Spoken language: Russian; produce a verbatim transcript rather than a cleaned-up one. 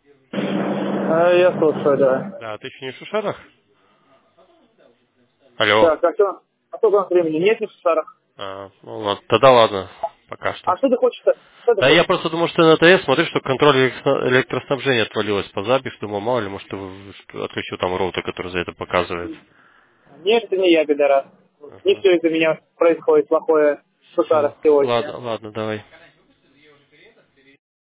А, я слушаю, да. Да, ты еще не в Шушарах? Алло. Так, а что? А сколько у нас времени? Нет, не в Сарах. А, ну ладно, тогда ладно, пока что. А что ты хочешь-то? Что ты Да я хочешь? просто думал, что ты на ТС смотришь, что контроль электро- электроснабжения отвалилось по запись. Думал, мало ли, может, ты в- что- отключил там роутер, который за это показывает. Нет, это не я, бедорас. Не Ага. все из-за меня происходит плохое в Все. Сусарах сегодня. Ладно, ладно, давай.